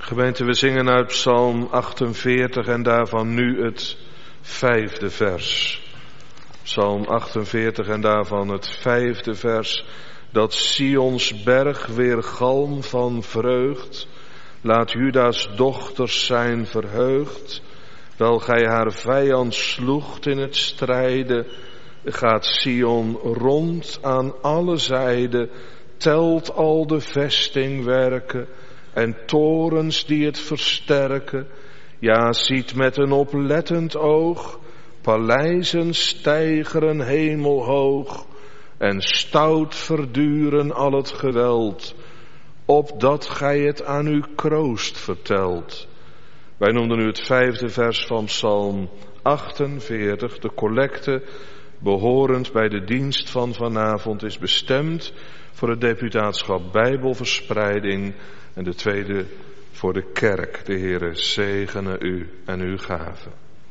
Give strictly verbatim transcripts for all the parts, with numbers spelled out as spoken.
Gemeente, we zingen uit Psalm achtenveertig en daarvan nu het vijfde vers. Psalm achtenveertig en daarvan het vijfde vers. Dat Sions berg weer galm van vreugd. Laat Juda's dochters zijn verheugd. Wel gij haar vijand sloegt in het strijden. Gaat Sion rond aan alle zijden. Telt al de vestingwerken. En torens die het versterken. Ja, ziet met een oplettend oog. Paleizen steigeren hemelhoog. En stout verduren al het geweld. Opdat gij het aan uw kroost vertelt. Wij noemden nu het vijfde vers van Psalm achtenveertig. De collecte behorend bij de dienst van vanavond is bestemd voor het deputaatschap Bijbelverspreiding. En de tweede voor de kerk. De Heere zegene u en uw gaven.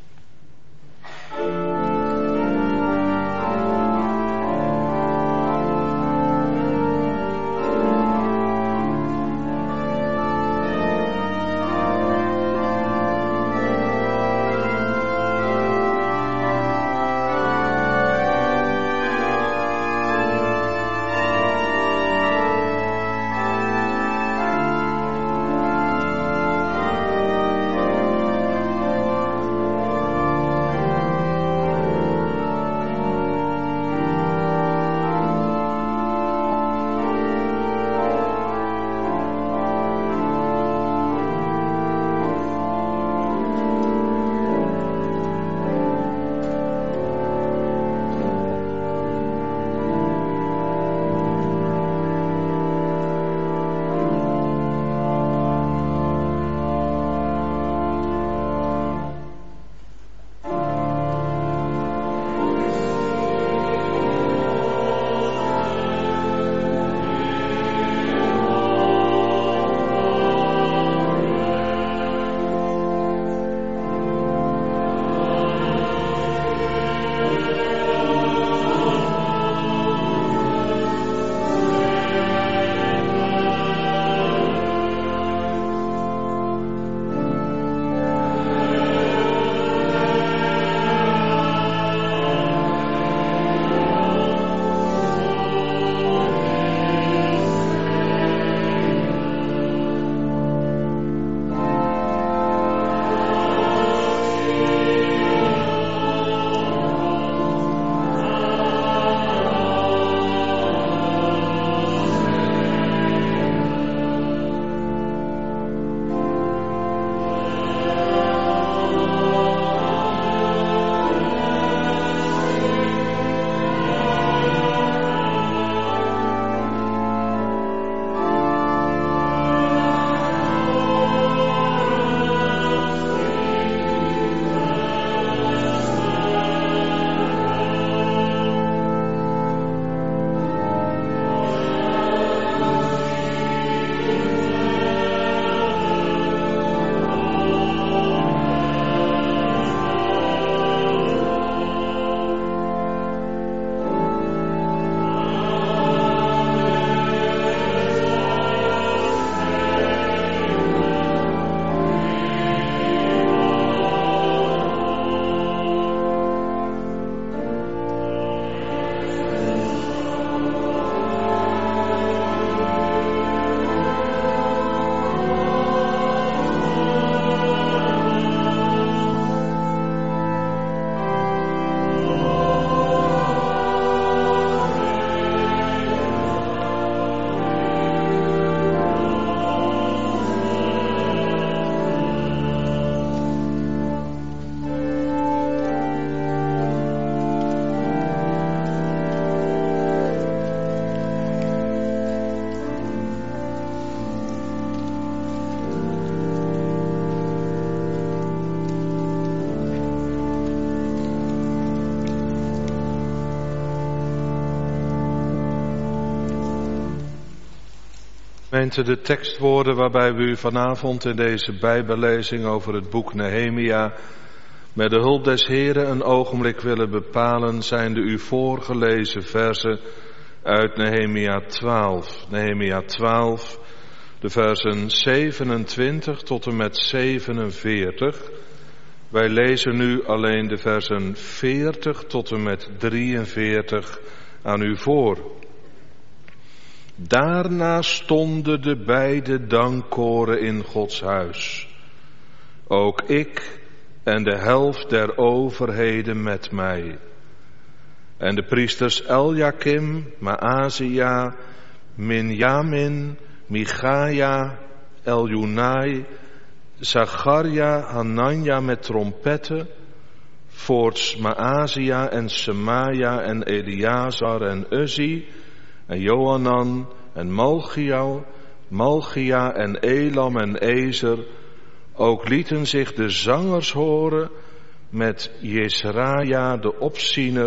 Gemeente, de tekstwoorden waarbij we u vanavond in deze bijbellezing over het boek Nehemia met de hulp des Heren een ogenblik willen bepalen, zijn de u voorgelezen verzen uit Nehemia twaalf. Nehemia twaalf, de versen zevenentwintig tot en met zevenenveertig. Wij lezen nu alleen de versen veertig tot en met drieënveertig aan u voor. Daarna stonden de beide dankkoren in Gods huis. Ook ik en de helft der overheden met mij. En de priesters Eljakim, Maazia, Minjamin, Michaja, Eljonai, Zacharia, Hananja met trompetten, voorts Maazia en Semaja en Eliazar en Uzzi en Johanan en Malchia, Malchia en Elam en Ezer. Ook lieten zich de zangers horen met Jesraja de opziener.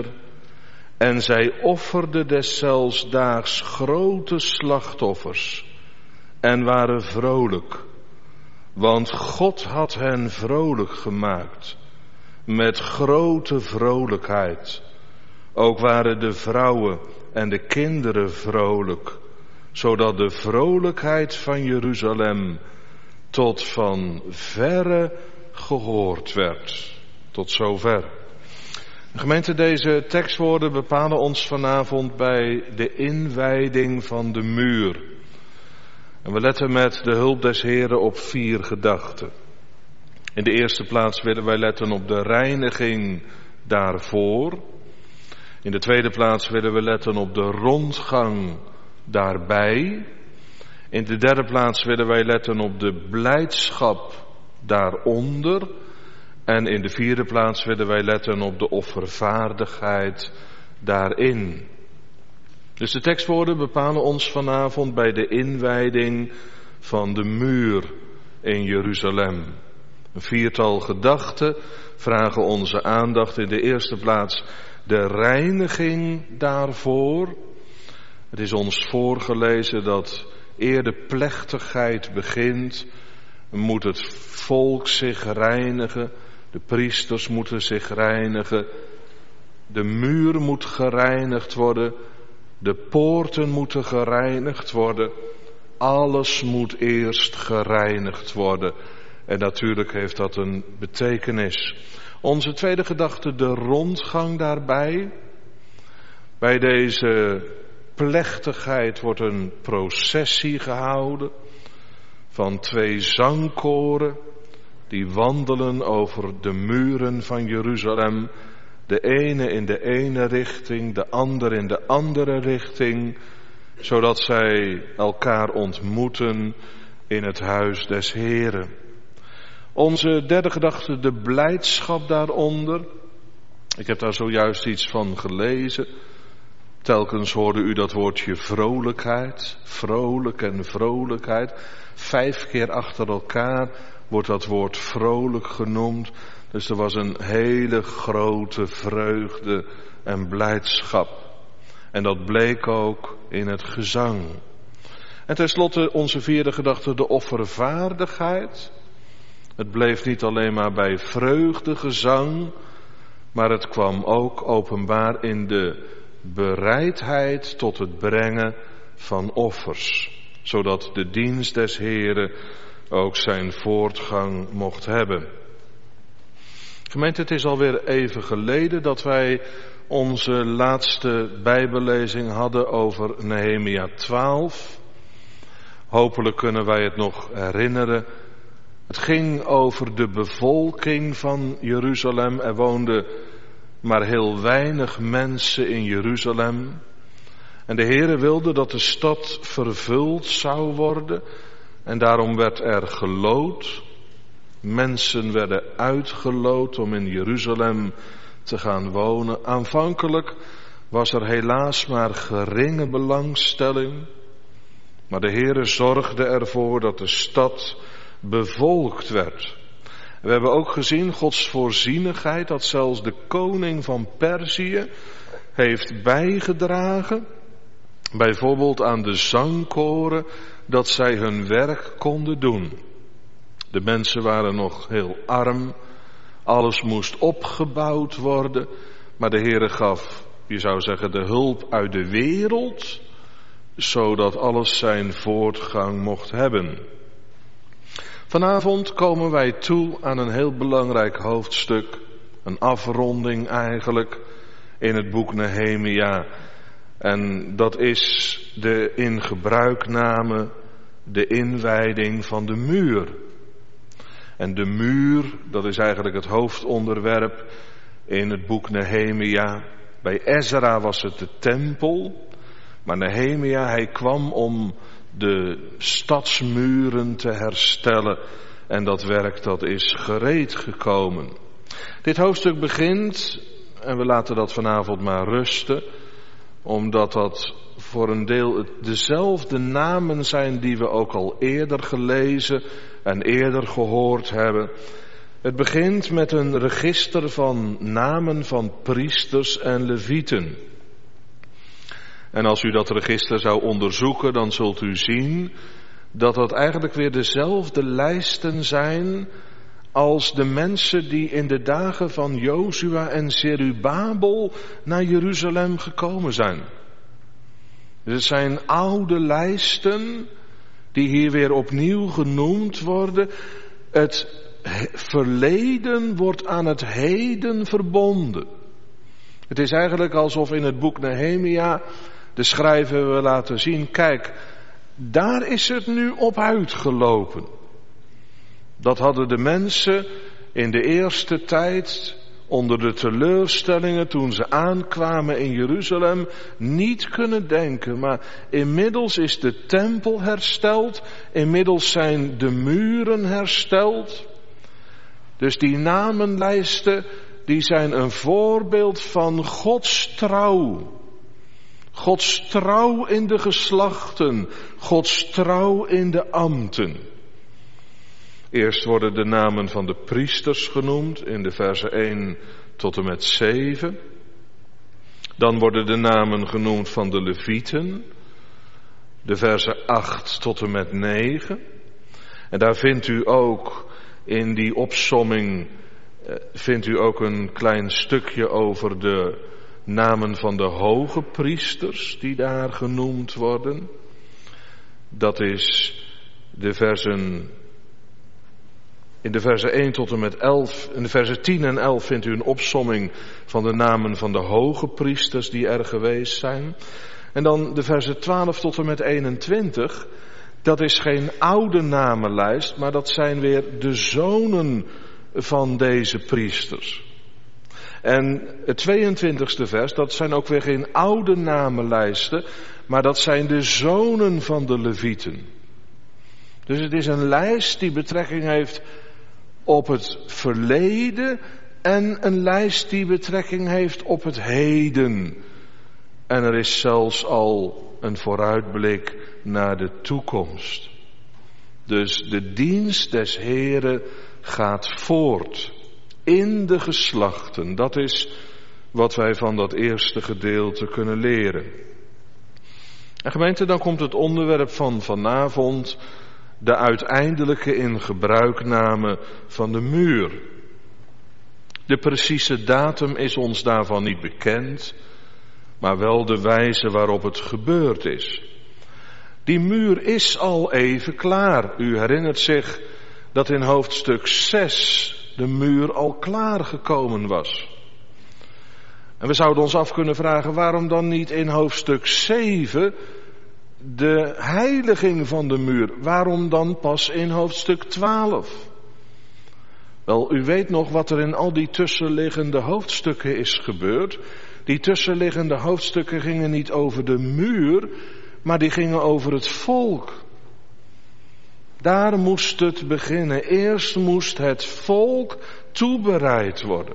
En zij offerden deszelfs daags grote slachtoffers en waren vrolijk. Want God had hen vrolijk gemaakt, met grote vrolijkheid. Ook waren de vrouwen en de kinderen vrolijk, zodat de vrolijkheid van Jeruzalem tot van verre gehoord werd. Tot zover. Gemeente, deze tekstwoorden bepalen ons vanavond bij de inwijding van de muur. En we letten met de hulp des Heren op vier gedachten. In de eerste plaats willen wij letten op de reiniging daarvoor. In de tweede plaats willen we letten op de rondgang daarbij. In de derde plaats willen wij letten op de blijdschap daaronder. En in de vierde plaats willen wij letten op de offervaardigheid daarin. Dus de tekstwoorden bepalen ons vanavond bij de inwijding van de muur in Jeruzalem. Een viertal gedachten vragen onze aandacht. In de eerste plaats de reiniging daarvoor. Het is ons voorgelezen dat eer de plechtigheid begint, moet het volk zich reinigen. De priesters moeten zich reinigen. De muur moet gereinigd worden. De poorten moeten gereinigd worden. Alles moet eerst gereinigd worden. En natuurlijk heeft dat een betekenis. Onze tweede gedachte, de rondgang daarbij. Bij deze plechtigheid wordt een processie gehouden van twee zangkoren die wandelen over de muren van Jeruzalem. De ene in de ene richting, de ander in de andere richting, zodat zij elkaar ontmoeten in het huis des Heren. Onze derde gedachte, de blijdschap daaronder. Ik heb daar zojuist iets van gelezen. Telkens hoorde u dat woordje vrolijkheid, vrolijk en vrolijkheid. Vijf keer achter elkaar wordt dat woord vrolijk genoemd. Dus er was een hele grote vreugde en blijdschap. En dat bleek ook in het gezang. En tenslotte onze vierde gedachte, de offervaardigheid. Het bleef niet alleen maar bij vreugdegezang, maar het kwam ook openbaar in de bereidheid tot het brengen van offers. Zodat de dienst des Heren ook zijn voortgang mocht hebben. Gemeente, het is alweer even geleden dat wij onze laatste bijbellezing hadden over Nehemia twaalf. Hopelijk kunnen wij het nog herinneren. Het ging over de bevolking van Jeruzalem. Er woonden maar heel weinig mensen in Jeruzalem. En de Heere wilde dat de stad vervuld zou worden. En daarom werd er geloot. Mensen werden uitgeloot om in Jeruzalem te gaan wonen. Aanvankelijk was er helaas maar geringe belangstelling. Maar de Heere zorgde ervoor dat de stad bevolkt werd. We hebben ook gezien Gods voorzienigheid, dat zelfs de koning van Perzië heeft bijgedragen. Bijvoorbeeld aan de zangkoren, dat zij hun werk konden doen. De mensen waren nog heel arm, alles moest opgebouwd worden, maar de Heere gaf, je zou zeggen, de hulp uit de wereld, zodat alles zijn voortgang mocht hebben. Vanavond komen wij toe aan een heel belangrijk hoofdstuk, een afronding eigenlijk in het boek Nehemia. En dat is de ingebruikname, de inwijding van de muur. En de muur, dat is eigenlijk het hoofdonderwerp in het boek Nehemia. Bij Ezra was het de tempel, maar Nehemia, hij kwam om de stadsmuren te herstellen. En dat werk, dat is gereed gekomen. Dit hoofdstuk begint, en we laten dat vanavond maar rusten, omdat dat voor een deel dezelfde namen zijn die we ook al eerder gelezen en eerder gehoord hebben. Het begint met een register van namen van priesters en levieten. En als u dat register zou onderzoeken, dan zult u zien dat dat eigenlijk weer dezelfde lijsten zijn als de mensen die in de dagen van Jozua en Zerubabel naar Jeruzalem gekomen zijn. Dus het zijn oude lijsten die hier weer opnieuw genoemd worden. Het verleden wordt aan het heden verbonden. Het is eigenlijk alsof in het boek Nehemia de schrijver wil laten zien, kijk, daar is het nu op uitgelopen. Dat hadden de mensen in de eerste tijd onder de teleurstellingen toen ze aankwamen in Jeruzalem niet kunnen denken. Maar inmiddels is de tempel hersteld, inmiddels zijn de muren hersteld. Dus die namenlijsten, die zijn een voorbeeld van Gods trouw. Gods trouw in de geslachten, Gods trouw in de ambten. Eerst worden de namen van de priesters genoemd in de versen één tot en met zeven. Dan worden de namen genoemd van de levieten, de versen acht tot en met negen. En daar vindt u ook in die opsomming, vindt u ook een klein stukje over de namen van de hoge priesters die daar genoemd worden. Dat is de versen, in de versen één tot en met elf, in de versen tien en elf vindt u een opsomming van de namen van de hoge priesters die er geweest zijn. En dan de versen twaalf tot en met eenentwintig, dat is geen oude namenlijst, maar dat zijn weer de zonen van deze priesters. En het tweeëntwintigste vers, dat zijn ook weer geen oude namenlijsten, maar dat zijn de zonen van de levieten. Dus het is een lijst die betrekking heeft op het verleden en een lijst die betrekking heeft op het heden. En er is zelfs al een vooruitblik naar de toekomst. Dus de dienst des Heren gaat voort in de geslachten. Dat is wat wij van dat eerste gedeelte kunnen leren. En gemeente, dan komt het onderwerp van vanavond, de uiteindelijke ingebruikname van de muur. De precieze datum is ons daarvan niet bekend, maar wel de wijze waarop het gebeurd is. Die muur is al even klaar. U herinnert zich dat in hoofdstuk zes de muur al klaargekomen was. En we zouden ons af kunnen vragen, waarom dan niet in hoofdstuk zeven de heiliging van de muur? Waarom dan pas in hoofdstuk twaalf? Wel, u weet nog wat er in al die tussenliggende hoofdstukken is gebeurd. Die tussenliggende hoofdstukken gingen niet over de muur, maar die gingen over het volk. Daar moest het beginnen. Eerst moest het volk toebereid worden.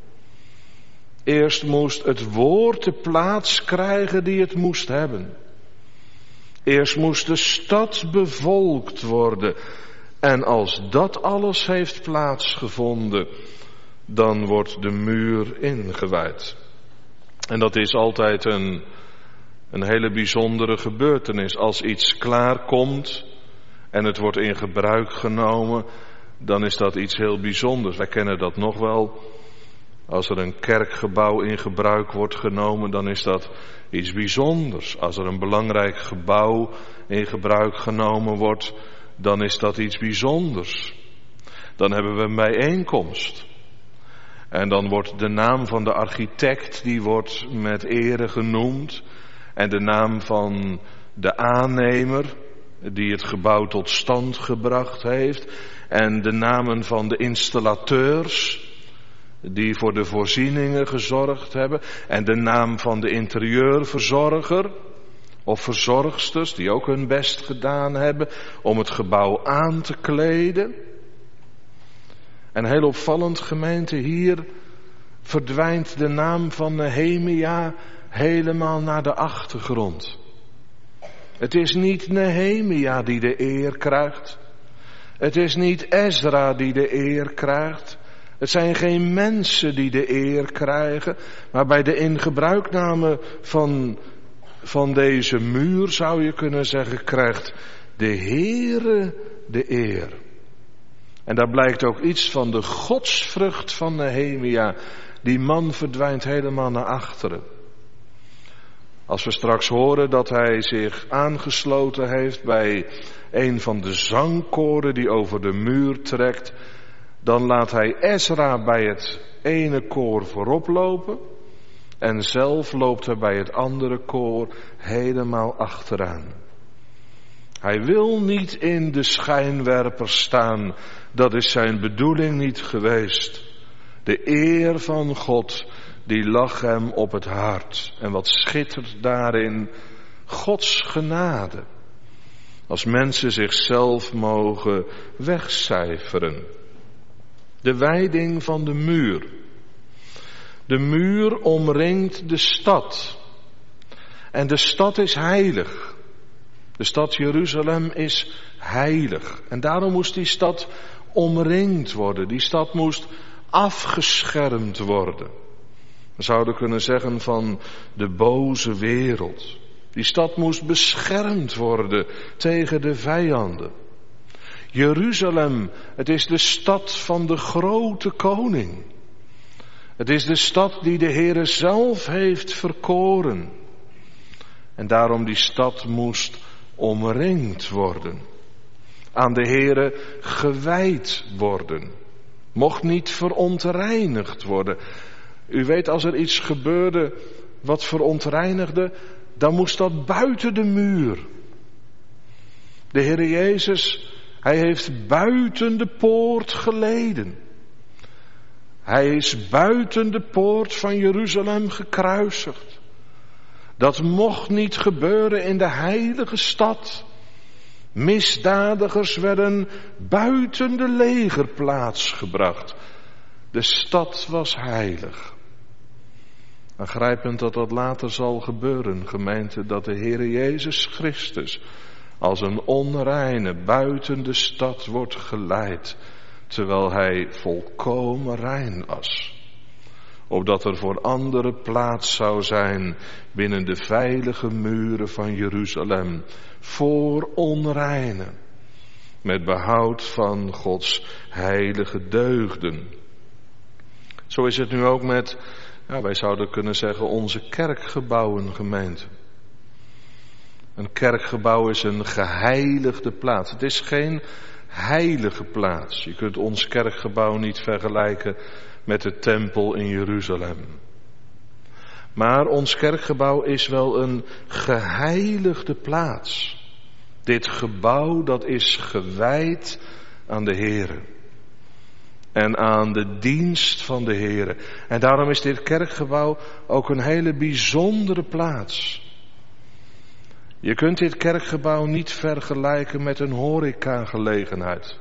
Eerst moest het woord de plaats krijgen die het moest hebben. Eerst moest de stad bevolkt worden. En als dat alles heeft plaatsgevonden, dan wordt de muur ingewijd. En dat is altijd een, een hele bijzondere gebeurtenis. Als iets klaar komt en het wordt in gebruik genomen, dan is dat iets heel bijzonders. Wij kennen dat nog wel Als er een kerkgebouw in gebruik wordt genomen, dan is dat iets bijzonders. Als er een belangrijk gebouw in gebruik genomen wordt, dan is dat iets bijzonders. Dan hebben we een bijeenkomst. En dan wordt de naam van de architect, die wordt met ere genoemd. En de naam van de aannemer, die het gebouw tot stand gebracht heeft. En de namen van de installateurs, die voor de voorzieningen gezorgd hebben. En de naam van de interieurverzorger of verzorgsters, die ook hun best gedaan hebben om het gebouw aan te kleden. En heel opvallend, gemeente, hier verdwijnt de naam van Nehemia helemaal naar de achtergrond. Het is niet Nehemia die de eer krijgt. Het is niet Ezra die de eer krijgt. Het zijn geen mensen die de eer krijgen. Maar bij de ingebruikname van, van deze muur, zou je kunnen zeggen, krijgt de Heere de eer. En daar blijkt ook iets van de godsvrucht van Nehemia. Die man verdwijnt helemaal naar achteren. Als we straks horen dat hij zich aangesloten heeft bij een van de zangkoren die over de muur trekt, dan laat hij Ezra bij het ene koor voorop lopen en zelf loopt hij bij het andere koor helemaal achteraan. Hij wil niet in de schijnwerper staan, dat is zijn bedoeling niet geweest. De eer van God, die lag hem op het hart. En wat schittert daarin? Gods genade. Als mensen zichzelf mogen wegcijferen. De wijding van de muur. De muur omringt de stad. En de stad is heilig. De stad Jeruzalem is heilig. En daarom moest die stad omringd worden. Die stad moest afgeschermd worden. We zouden kunnen zeggen van de boze wereld. Die stad moest beschermd worden tegen de vijanden. Jeruzalem, het is de stad van de grote koning. Het is de stad die de Heere zelf heeft verkoren. En daarom die stad moest omringd worden. Aan de Heere gewijd worden. Mocht niet verontreinigd worden. U weet, als er iets gebeurde wat verontreinigde, dan moest dat buiten de muur. De Heere Jezus, hij heeft buiten de poort geleden. Hij is buiten de poort van Jeruzalem gekruisigd. Dat mocht niet gebeuren in de heilige stad. Misdadigers werden buiten de legerplaats gebracht. De stad was heilig. Aangrijpend dat dat later zal gebeuren, gemeente, dat de Heere Jezus Christus als een onreine buiten de stad wordt geleid, terwijl hij volkomen rein was. Opdat er voor anderen plaats zou zijn binnen de veilige muren van Jeruzalem, voor onreinen, met behoud van Gods heilige deugden. Zo is het nu ook met, ja, wij zouden kunnen zeggen, onze kerkgebouwen, gemeente. Een kerkgebouw is een geheiligde plaats. Het is geen heilige plaats. Je kunt ons kerkgebouw niet vergelijken met de tempel in Jeruzalem. Maar ons kerkgebouw is wel een geheiligde plaats. Dit gebouw, dat is gewijd aan de Heere. En aan de dienst van de Heere. En daarom is dit kerkgebouw ook een hele bijzondere plaats. Je kunt dit kerkgebouw niet vergelijken met een horecagelegenheid.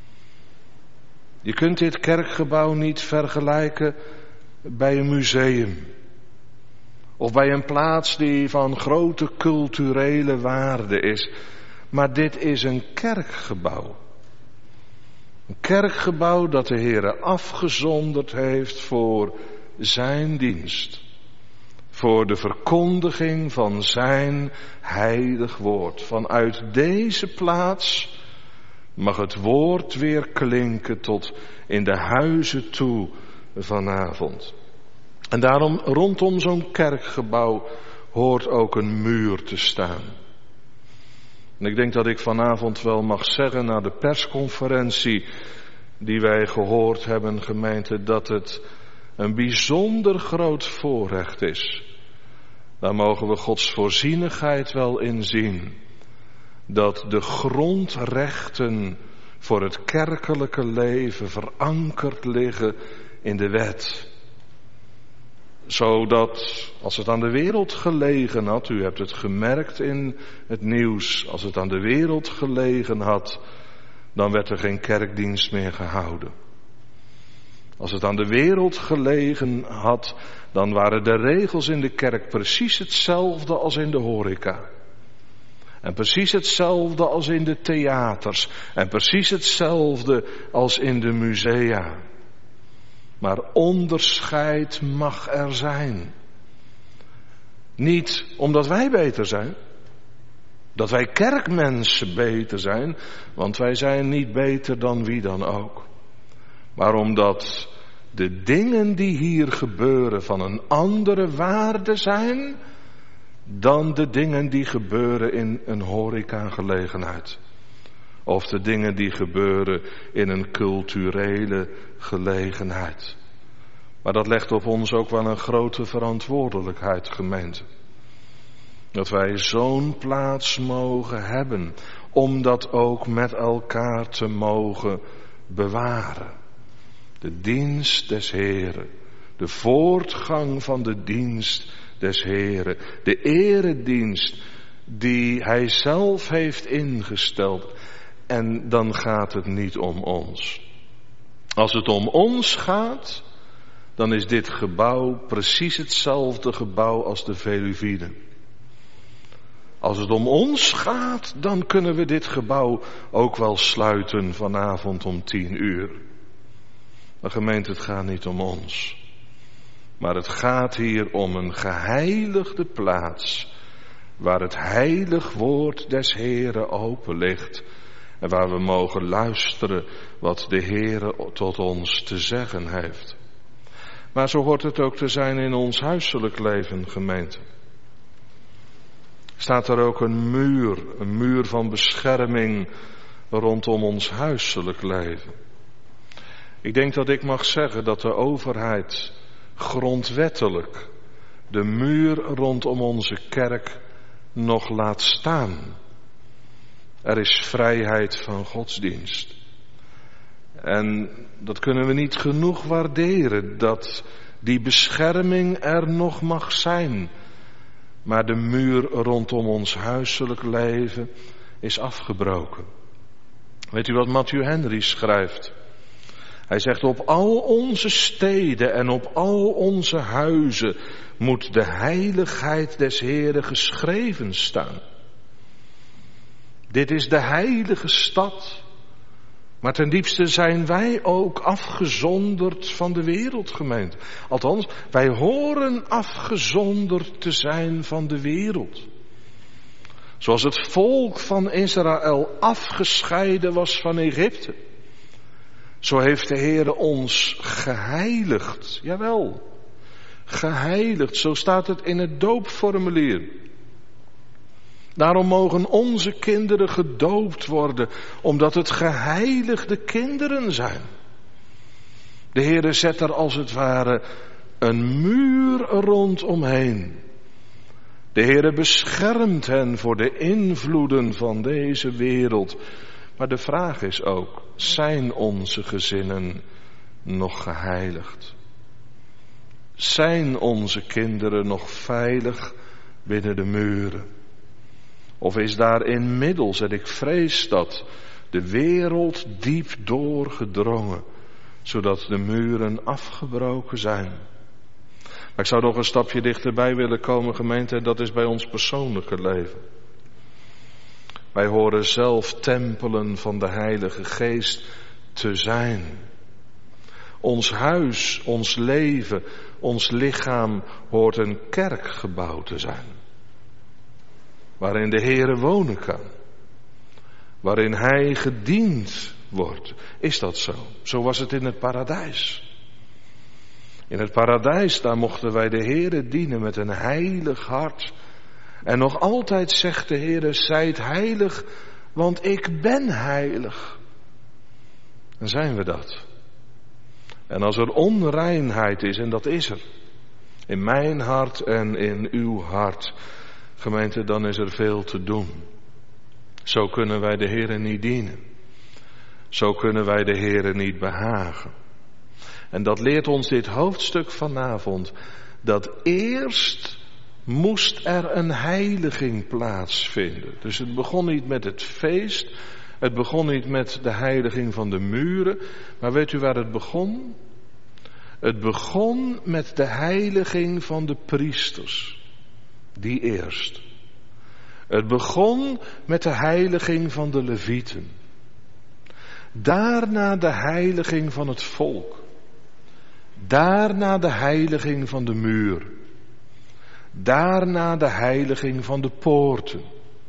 Je kunt dit kerkgebouw niet vergelijken bij een museum. Of bij een plaats die van grote culturele waarde is. Maar dit is een kerkgebouw. Een kerkgebouw dat de Heere afgezonderd heeft voor zijn dienst. Voor de verkondiging van zijn heilig woord. Vanuit deze plaats mag het woord weer klinken tot in de huizen toe vanavond. En daarom rondom zo'n kerkgebouw hoort ook een muur te staan. En ik denk dat ik vanavond wel mag zeggen na de persconferentie die wij gehoord hebben, gemeente, dat het een bijzonder groot voorrecht is. Daar mogen we Gods voorzienigheid wel in zien. Dat de grondrechten voor het kerkelijke leven verankerd liggen in de wet. Zodat, als het aan de wereld gelegen had, u hebt het gemerkt in het nieuws, als het aan de wereld gelegen had, dan werd er geen kerkdienst meer gehouden. Als het aan de wereld gelegen had, dan waren de regels in de kerk precies hetzelfde als in de horeca. En precies hetzelfde als in de theaters. En precies hetzelfde als in de musea. Maar onderscheid mag er zijn. Niet omdat wij beter zijn. Dat wij kerkmensen beter zijn. Want wij zijn niet beter dan wie dan ook. Maar omdat de dingen die hier gebeuren van een andere waarde zijn dan de dingen die gebeuren in een horecagelegenheid. Of de dingen die gebeuren in een culturele gelegenheid. Maar dat legt op ons ook wel een grote verantwoordelijkheid, gemeente. Dat wij zo'n plaats mogen hebben om dat ook met elkaar te mogen bewaren. De dienst des Heren, de voortgang van de dienst des Heren, de eredienst die Hij zelf heeft ingesteld. En dan gaat het niet om ons. Als het om ons gaat, dan is dit gebouw precies hetzelfde gebouw als de Veluvide. Als het om ons gaat, dan kunnen we dit gebouw ook wel sluiten vanavond om tien uur. Maar gemeente, het gaat niet om ons. Maar het gaat hier om een geheiligde plaats, waar het heilig woord des Heren open ligt. En waar we mogen luisteren wat de Heere tot ons te zeggen heeft. Maar zo hoort het ook te zijn in ons huiselijk leven, gemeente. Staat er ook een muur, een muur van bescherming rondom ons huiselijk leven. Ik denk dat ik mag zeggen dat de overheid grondwettelijk de muur rondom onze kerk nog laat staan. Er is vrijheid van godsdienst. En dat kunnen we niet genoeg waarderen, dat die bescherming er nog mag zijn. Maar de muur rondom ons huiselijk leven is afgebroken. Weet u wat Matthew Henry schrijft? Hij zegt, op al onze steden en op al onze huizen moet de heiligheid des Heren geschreven staan. Dit is de heilige stad. Maar ten diepste zijn wij ook afgezonderd van de wereldgemeente. Althans, wij horen afgezonderd te zijn van de wereld. Zoals het volk van Israël afgescheiden was van Egypte. Zo heeft de Heere ons geheiligd. Jawel, geheiligd. Zo staat het in het doopformulier. Daarom mogen onze kinderen gedoopt worden, omdat het geheiligde kinderen zijn. De Heere zet er als het ware een muur rondomheen. De Heere beschermt hen voor de invloeden van deze wereld. Maar de vraag is ook, zijn onze gezinnen nog geheiligd? Zijn onze kinderen nog veilig binnen de muren? Of is daar inmiddels, en ik vrees dat, de wereld diep doorgedrongen, zodat de muren afgebroken zijn? Maar ik zou nog een stapje dichterbij willen komen, gemeente, en dat is bij ons persoonlijke leven. Wij horen zelf tempelen van de Heilige Geest te zijn. Ons huis, ons leven, ons lichaam hoort een kerkgebouw te zijn. Waarin de Heere wonen kan. Waarin Hij gediend wordt. Is dat zo? Zo was het in het paradijs. In het paradijs, daar mochten wij de Heere dienen met een heilig hart. En nog altijd zegt de Heere, zijt heilig, want ik ben heilig. Dan zijn we dat. En als er onreinheid is, en dat is er, in mijn hart en in uw hart, gemeente, dan is er veel te doen. Zo kunnen wij de Heere niet dienen. Zo kunnen wij de Heere niet behagen. En dat leert ons dit hoofdstuk vanavond, dat eerst moest er een heiliging plaatsvinden. Dus het begon niet met het feest, het begon niet met de heiliging van de muren, maar weet u waar het begon? Het begon met de heiliging van de priesters, die eerst. Het begon met de heiliging van de levieten. Daarna de heiliging van het volk. Daarna de heiliging van de muur. Daarna de heiliging van de poorten.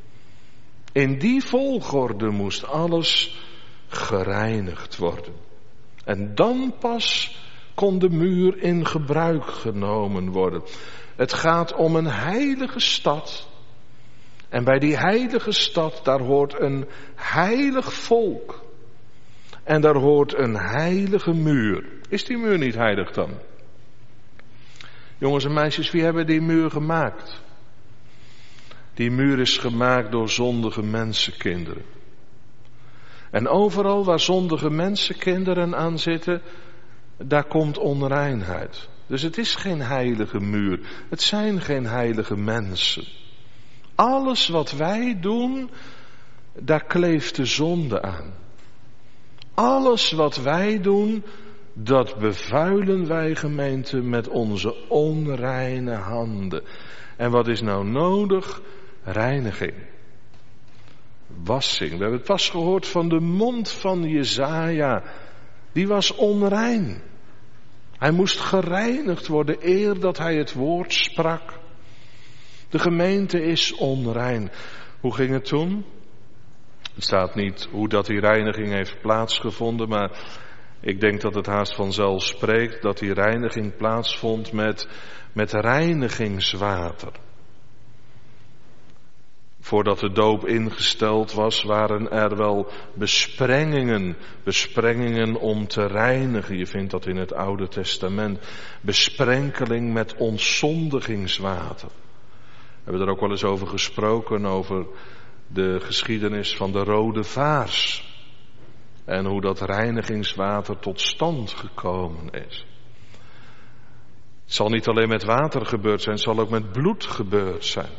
In die volgorde moest alles gereinigd worden. En dan pas kon de muur in gebruik genomen worden. Het gaat om een heilige stad. En bij die heilige stad, daar hoort een heilig volk. En daar hoort een heilige muur. Is die muur niet heilig dan? Jongens en meisjes, wie hebben die muur gemaakt? Die muur is gemaakt door zondige mensenkinderen. En overal waar zondige mensenkinderen aan zitten, daar komt onreinheid. Dus het is geen heilige muur. Het zijn geen heilige mensen. Alles wat wij doen, daar kleeft de zonde aan. Alles wat wij doen, dat bevuilen wij, gemeente, met onze onreine handen. En wat is nou nodig? Reiniging. Wassing. We hebben het pas gehoord van de mond van Jesaja. Die was onrein. Hij moest gereinigd worden eer dat hij het woord sprak. De gemeente is onrein. Hoe ging het toen? Het staat niet hoe dat die reiniging heeft plaatsgevonden, maar ik denk dat het haast vanzelf spreekt dat die reiniging plaatsvond met, met reinigingswater. Voordat de doop ingesteld was, waren er wel besprengingen, besprengingen om te reinigen. Je vindt dat in het Oude Testament. Besprenkeling met ontzondigingswater. We hebben er ook wel eens over gesproken, over de geschiedenis van de rode vaars. En hoe dat reinigingswater tot stand gekomen is. Het zal niet alleen met water gebeurd zijn, het zal ook met bloed gebeurd zijn.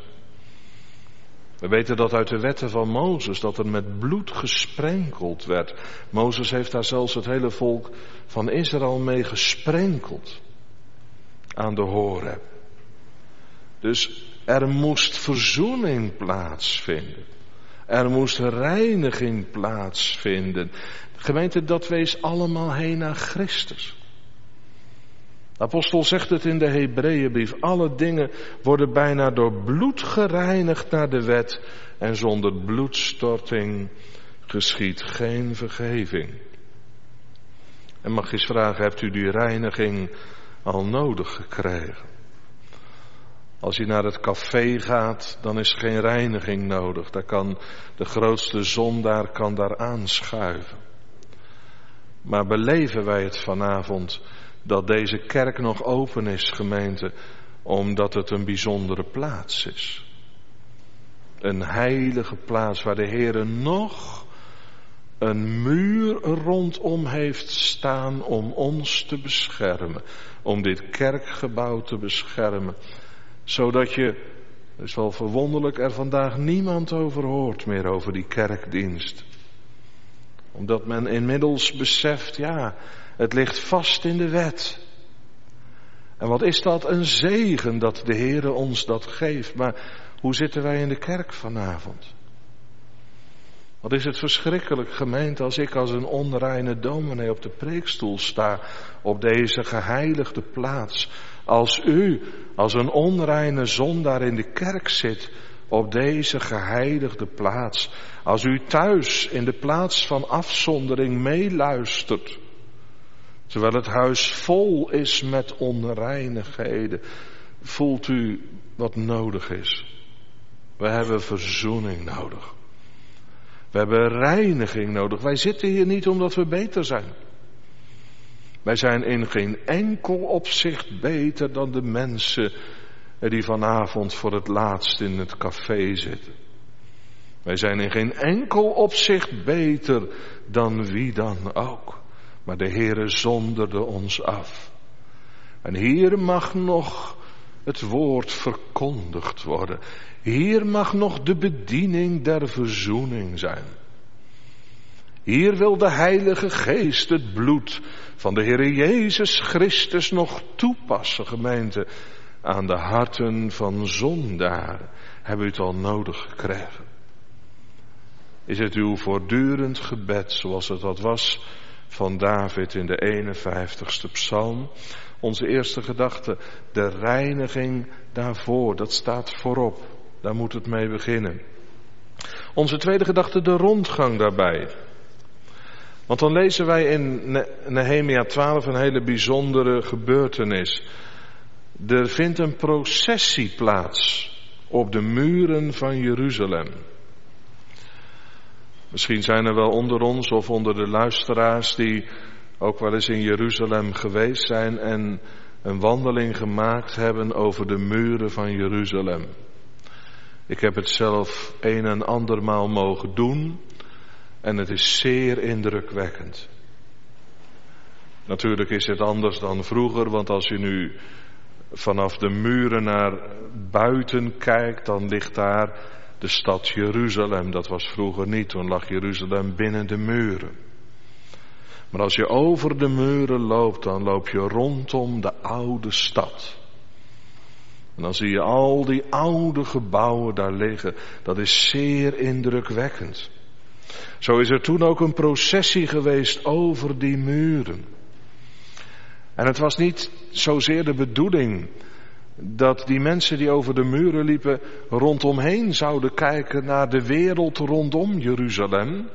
We weten dat uit de wetten van Mozes, dat er met bloed gesprenkeld werd. Mozes heeft daar zelfs het hele volk van Israël mee gesprenkeld. Aan de Horeb. Dus er moest verzoening plaatsvinden. Er moest reiniging plaatsvinden. Gemeente, dat wees allemaal heen naar Christus. De apostel zegt het in de Hebreeënbrief. Alle dingen worden bijna door bloed gereinigd naar de wet. En zonder bloedstorting geschiedt geen vergeving. En mag ik eens vragen, hebt u die reiniging al nodig gekregen? Als je naar het café gaat, dan is geen reiniging nodig. Daar kan de grootste zondaar kan daar aanschuiven. Maar beleven wij het vanavond dat deze kerk nog open is, gemeente, omdat het een bijzondere plaats is. Een heilige plaats waar de Heere nog een muur rondom heeft staan om ons te beschermen. Om dit kerkgebouw te beschermen. Zodat je, het is wel verwonderlijk, er vandaag niemand over hoort meer over die kerkdienst. Omdat men inmiddels beseft, ja, het ligt vast in de wet. En wat is dat een zegen dat de Heere ons dat geeft. Maar hoe zitten wij in de kerk vanavond? Wat is het verschrikkelijk, gemeente, als ik als een onreine dominee op de preekstoel sta, op deze geheiligde plaats. Als u als een onreine zondaar in de kerk zit, op deze geheiligde plaats. Als u thuis in de plaats van afzondering meeluistert Terwijl het huis vol is met onreinigheden, voelt u wat nodig is. We hebben verzoening nodig. We hebben reiniging nodig. Wij zitten hier niet omdat we beter zijn. Wij zijn in geen enkel opzicht beter dan de mensen die vanavond voor het laatst in het café zitten. Wij zijn in geen enkel opzicht beter dan wie dan ook. Maar de Heere zonderde ons af. En hier mag nog het woord verkondigd worden. Hier mag nog de bediening der verzoening zijn. Hier wil de Heilige Geest het bloed van de Heere Jezus Christus nog toepassen, gemeente, aan de harten van zondaren. Hebben u het al nodig gekregen? Is het uw voortdurend gebed, zoals het dat was van David in de eenenvijftigste psalm? Onze eerste gedachte, de reiniging daarvoor, dat staat voorop. Daar moet het mee beginnen. Onze tweede gedachte, de rondgang daarbij. Want dan lezen wij in Nehemia twaalf een hele bijzondere gebeurtenis. Er vindt een processie plaats op de muren van Jeruzalem. Misschien zijn er wel onder ons of onder de luisteraars die ook wel eens in Jeruzalem geweest zijn en een wandeling gemaakt hebben over de muren van Jeruzalem. Ik heb het zelf een en andermaal mogen doen en het is zeer indrukwekkend. Natuurlijk is het anders dan vroeger, want als je nu vanaf de muren naar buiten kijkt, dan ligt daar de stad Jeruzalem. Dat was vroeger niet, toen lag Jeruzalem binnen de muren. Maar als je over de muren loopt, dan loop je rondom de oude stad. En dan zie je al die oude gebouwen daar liggen. Dat is zeer indrukwekkend. Zo is er toen ook een processie geweest over die muren. En het was niet zozeer de bedoeling dat die mensen die over de muren liepen rondomheen zouden kijken naar de wereld rondom Jeruzalem.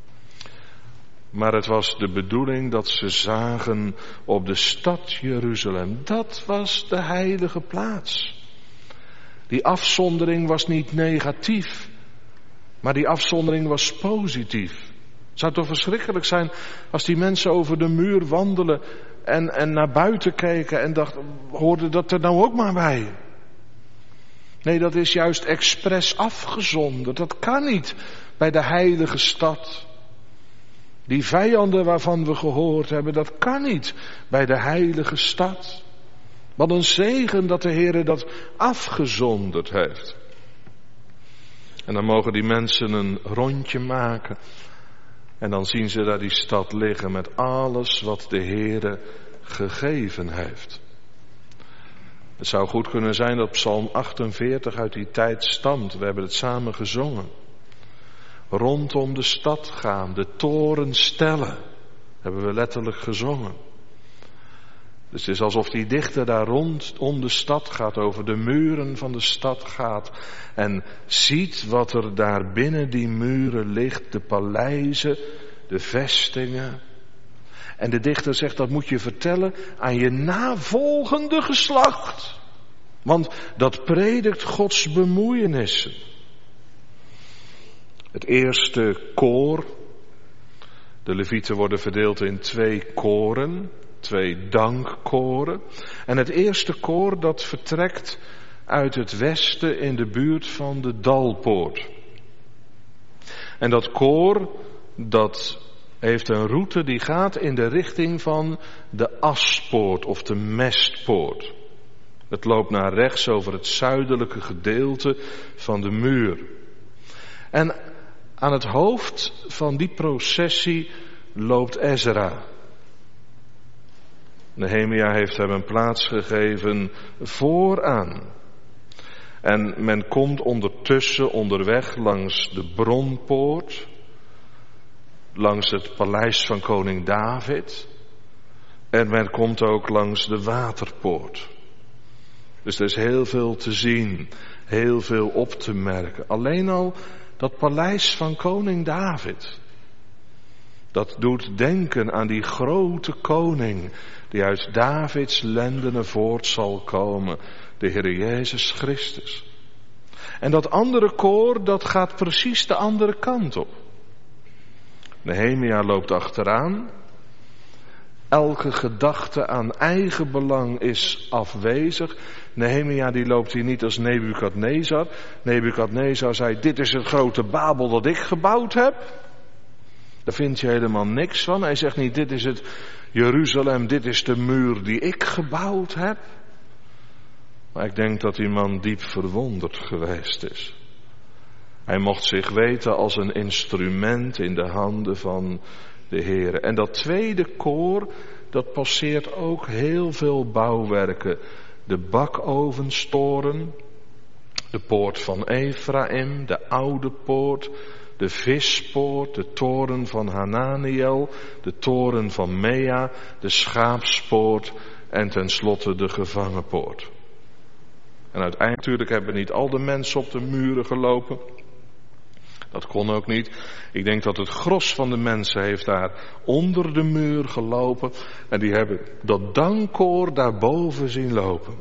Maar het was de bedoeling dat ze zagen op de stad Jeruzalem. Dat was de heilige plaats. Die afzondering was niet negatief, maar die afzondering was positief. Het zou toch verschrikkelijk zijn als die mensen over de muur wandelen en, en naar buiten keken en dachten, hoorde dat er nou ook maar bij? Nee, dat is juist expres afgezonderd. Dat kan niet bij de heilige stad. Die vijanden waarvan we gehoord hebben, dat kan niet bij de heilige stad. Wat een zegen dat de Heer dat afgezonderd heeft. En dan mogen die mensen een rondje maken. En dan zien ze daar die stad liggen met alles wat de Heer gegeven heeft. Het zou goed kunnen zijn dat Psalm achtenveertig uit die tijd stamt. We hebben het samen gezongen. Rondom de stad gaan, de toren stellen. Hebben we letterlijk gezongen. Dus het is alsof die dichter daar rondom de stad gaat, over de muren van de stad gaat. En ziet wat er daar binnen die muren ligt, de paleizen, de vestingen. En de dichter zegt, dat moet je vertellen aan je navolgende geslacht. Want dat predikt Gods bemoeienissen. Het eerste koor. De Levieten worden verdeeld in twee koren. Twee dankkoren. En het eerste koor dat vertrekt uit het westen in de buurt van de Dalpoort. En dat koor dat heeft een route die gaat in de richting van de Aspoort of de Mestpoort. Het loopt naar rechts over het zuidelijke gedeelte van de muur. En aan het hoofd van die processie loopt Ezra. Nehemia heeft hem een plaats gegeven vooraan. En men komt ondertussen onderweg langs de Bronpoort, langs het paleis van koning David. En men komt ook langs de Waterpoort. Dus er is heel veel te zien, heel veel op te merken. Alleen al dat paleis van koning David. Dat doet denken aan die grote koning die uit Davids lendenen voort zal komen, de Heer Jezus Christus. En dat andere koor, dat gaat precies de andere kant op. Nehemia loopt achteraan. Elke gedachte aan eigen belang is afwezig. Nehemia die loopt hier niet als Nebukadnezar. Nebukadnezar zei, dit is het grote Babel dat ik gebouwd heb. Daar vind je helemaal niks van. Hij zegt niet, dit is het Jeruzalem, dit is de muur die ik gebouwd heb. Maar ik denk dat die man diep verwonderd geweest is. Hij mocht zich weten als een instrument in de handen van de Heer. En dat tweede koor, dat passeert ook heel veel bouwwerken. De bakovenstoren, de poort van Ephraim, de oude poort, de vispoort, de toren van Hananiel, de toren van Mea, de schaapspoort en tenslotte de gevangenpoort. En uiteindelijk natuurlijk hebben niet al de mensen op de muren gelopen. Dat kon ook niet. Ik denk dat het gros van de mensen heeft daar onder de muur gelopen. En die hebben dat dankkoor daarboven zien lopen.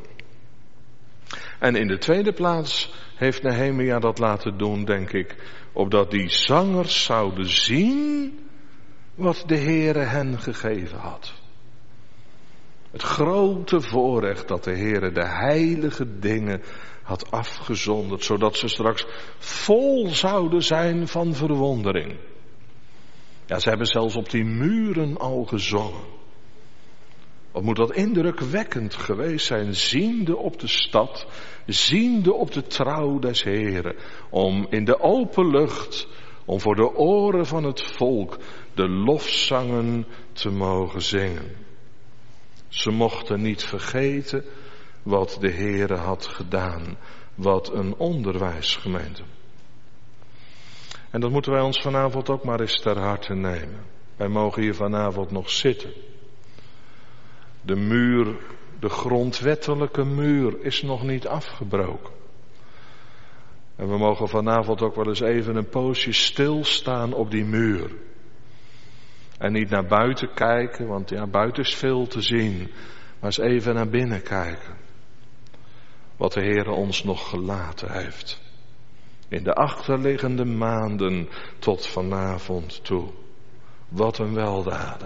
En in de tweede plaats heeft Nehemia dat laten doen, denk ik. Opdat die zangers zouden zien wat de Heere hen gegeven had. Het grote voorrecht dat de Heere de heilige dingen had afgezonderd, zodat ze straks vol zouden zijn van verwondering. Ja, ze hebben zelfs op die muren al gezongen. Wat moet dat indrukwekkend geweest zijn, ziende op de stad, ziende op de trouw des Heren, om in de open lucht, om voor de oren van het volk de lofzangen te mogen zingen. Ze mochten niet vergeten wat de Heere had gedaan. Wat een onderwijsgemeente. En dat moeten wij ons vanavond ook maar eens ter harte nemen. Wij mogen hier vanavond nog zitten. De muur, de grondwettelijke muur is nog niet afgebroken. En we mogen vanavond ook wel eens even een poosje stilstaan op die muur. En niet naar buiten kijken, want ja, buiten is veel te zien. Maar eens even naar binnen kijken. Wat de Heer ons nog gelaten heeft. In de achterliggende maanden tot vanavond toe. Wat een weldaden.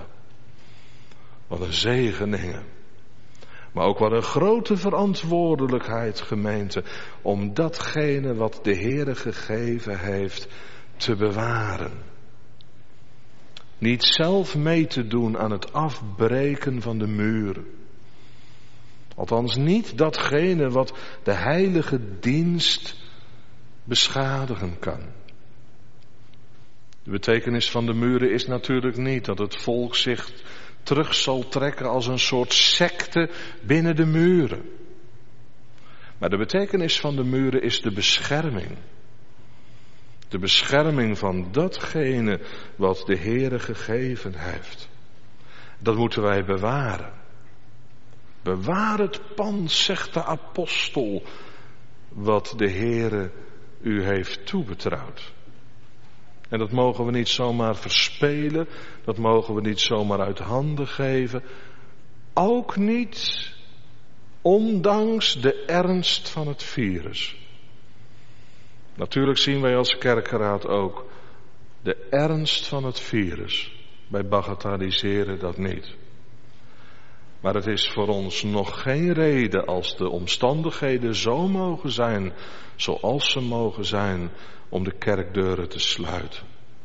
Wat een zegeningen. Maar ook wat een grote verantwoordelijkheid, gemeente. Om datgene wat de Heer gegeven heeft te bewaren. Niet zelf mee te doen aan het afbreken van de muren. Althans niet datgene wat de heilige dienst beschadigen kan. De betekenis van de muren is natuurlijk niet dat het volk zich terug zal trekken als een soort secte binnen de muren. Maar de betekenis van de muren is de bescherming. De bescherming van datgene wat de Heere gegeven heeft. Dat moeten wij bewaren. Bewaar het pand, zegt de apostel, wat de Heere u heeft toebetrouwd. En dat mogen we niet zomaar verspelen, dat mogen we niet zomaar uit handen geven. Ook niet ondanks de ernst van het virus. Natuurlijk zien wij als kerkenraad ook de ernst van het virus. Wij bagatelliseren dat niet. Maar het is voor ons nog geen reden als de omstandigheden zo mogen zijn, zoals ze mogen zijn, om de kerkdeuren te sluiten.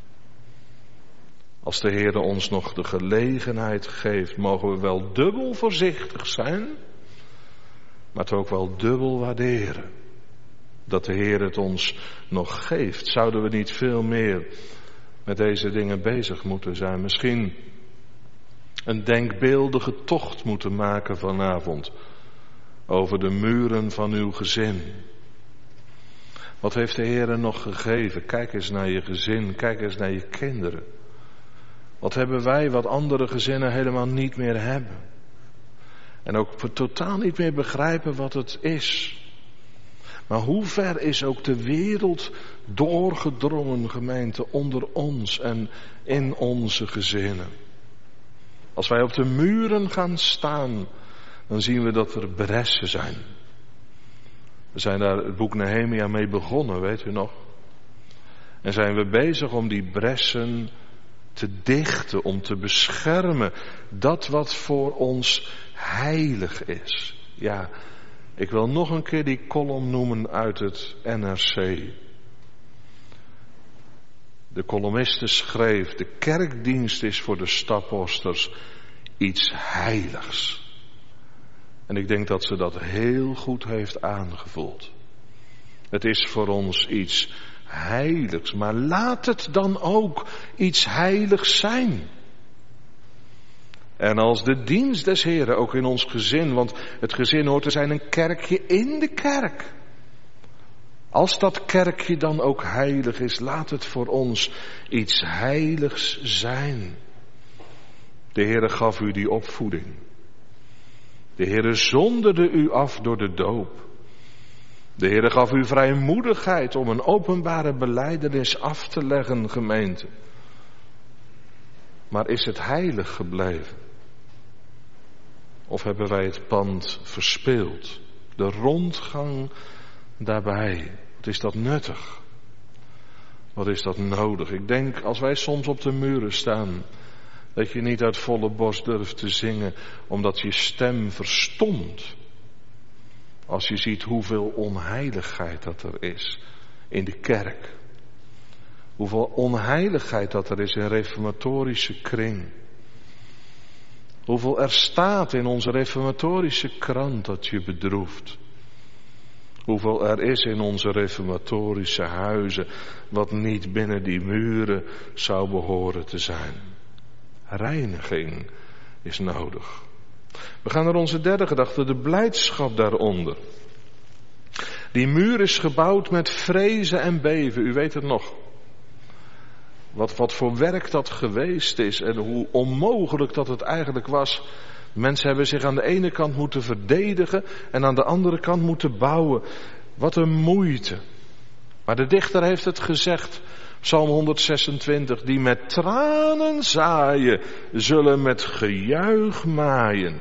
Als de Heer ons nog de gelegenheid geeft, mogen we wel dubbel voorzichtig zijn, maar het ook wel dubbel waarderen. Dat de Heer het ons nog geeft. Zouden we niet veel meer met deze dingen bezig moeten zijn? Misschien een denkbeeldige tocht moeten maken vanavond over de muren van uw gezin. Wat heeft de Heer nog gegeven? Kijk eens naar je gezin, kijk eens naar je kinderen. Wat hebben wij wat andere gezinnen helemaal niet meer hebben? En ook totaal niet meer begrijpen wat het is. Maar hoe ver is ook de wereld doorgedrongen, gemeente, onder ons en in onze gezinnen? Als wij op de muren gaan staan, dan zien we dat er bressen zijn. We zijn daar het boek Nehemia mee begonnen, weet u nog? En zijn we bezig om die bressen te dichten, om te beschermen. Dat wat voor ons heilig is. Ja, ik wil nog een keer die column noemen uit het N R C. De columniste schreef, de kerkdienst is voor de Staphorsters iets heiligs. En ik denk dat ze dat heel goed heeft aangevoeld. Het is voor ons iets heiligs, maar laat het dan ook iets heiligs zijn. En als de dienst des Heren ook in ons gezin, want het gezin hoort te zijn een kerkje in de kerk. Als dat kerkje dan ook heilig is, laat het voor ons iets heiligs zijn. De Heere gaf u die opvoeding. De Heere zonderde u af door de doop. De Heere gaf u vrijmoedigheid om een openbare belijdenis af te leggen, gemeente. Maar is het heilig gebleven? Of hebben wij het pand verspeeld? De rondgang daarbij. Wat is dat nuttig? Wat is dat nodig? Ik denk, als wij soms op de muren staan, dat je niet uit volle borst durft te zingen, omdat je stem verstomt. Als je ziet hoeveel onheiligheid dat er is in de kerk. Hoeveel onheiligheid dat er is in reformatorische kring. Hoeveel er staat in onze reformatorische krant dat je bedroeft. Hoeveel er is in onze reformatorische huizen wat niet binnen die muren zou behoren te zijn. Reiniging is nodig. We gaan naar onze derde gedachte, de blijdschap daaronder. Die muur is gebouwd met vrezen en beven, u weet het nog. Wat, wat voor werk dat geweest is en hoe onmogelijk dat het eigenlijk was. Mensen hebben zich aan de ene kant moeten verdedigen en aan de andere kant moeten bouwen. Wat een moeite. Maar de dichter heeft het gezegd, Psalm honderdzesentwintig, die met tranen zaaien, zullen met gejuich maaien.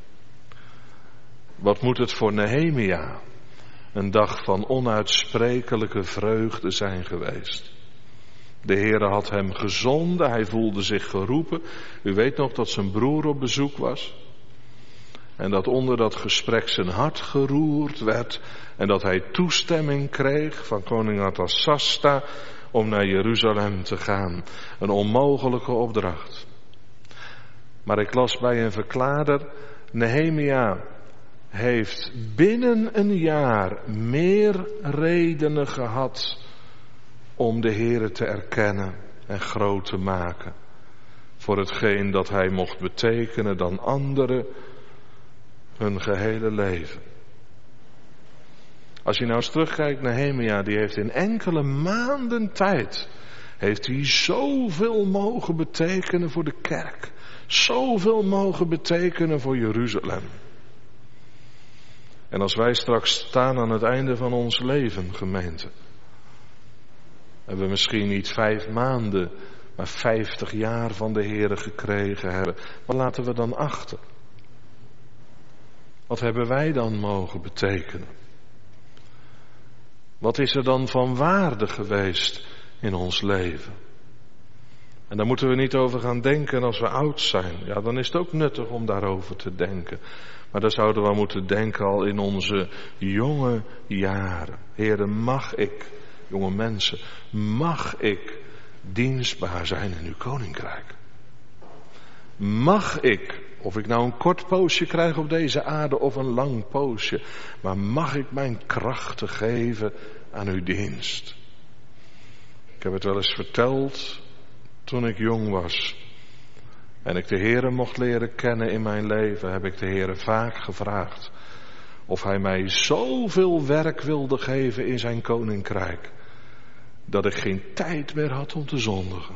Wat moet het voor Nehemia een dag van onuitsprekelijke vreugde zijn geweest. De Heere had hem gezonden, hij voelde zich geroepen. U weet nog dat zijn broer op bezoek was. En dat onder dat gesprek zijn hart geroerd werd. En dat hij toestemming kreeg van koning Artasasta om naar Jeruzalem te gaan. Een onmogelijke opdracht. Maar ik las bij een verklaarder, Nehemia heeft binnen een jaar meer redenen gehad om de Heere te erkennen en groot te maken. Voor hetgeen dat hij mocht betekenen dan anderen hun gehele leven. Als je nou eens terugkijkt naar Nehemia, die heeft in enkele maanden tijd, heeft hij zoveel mogen betekenen voor de kerk. Zoveel mogen betekenen voor Jeruzalem. En als wij straks staan aan het einde van ons leven, gemeente, en we misschien niet vijf maanden, maar vijftig jaar van de Heere gekregen hebben, wat laten we dan achter? Wat hebben wij dan mogen betekenen? Wat is er dan van waarde geweest in ons leven? En daar moeten we niet over gaan denken als we oud zijn. Ja, dan is het ook nuttig om daarover te denken. Maar daar zouden we moeten denken al in onze jonge jaren. Heere, mag ik, jonge mensen, mag ik dienstbaar zijn in uw koninkrijk? Mag ik, of ik nou een kort poosje krijg op deze aarde of een lang poosje, maar mag ik mijn krachten geven aan uw dienst? Ik heb het wel eens verteld toen ik jong was en ik de Heere mocht leren kennen in mijn leven, heb ik de Heere vaak gevraagd of hij mij zoveel werk wilde geven in zijn koninkrijk, dat ik geen tijd meer had om te zondigen.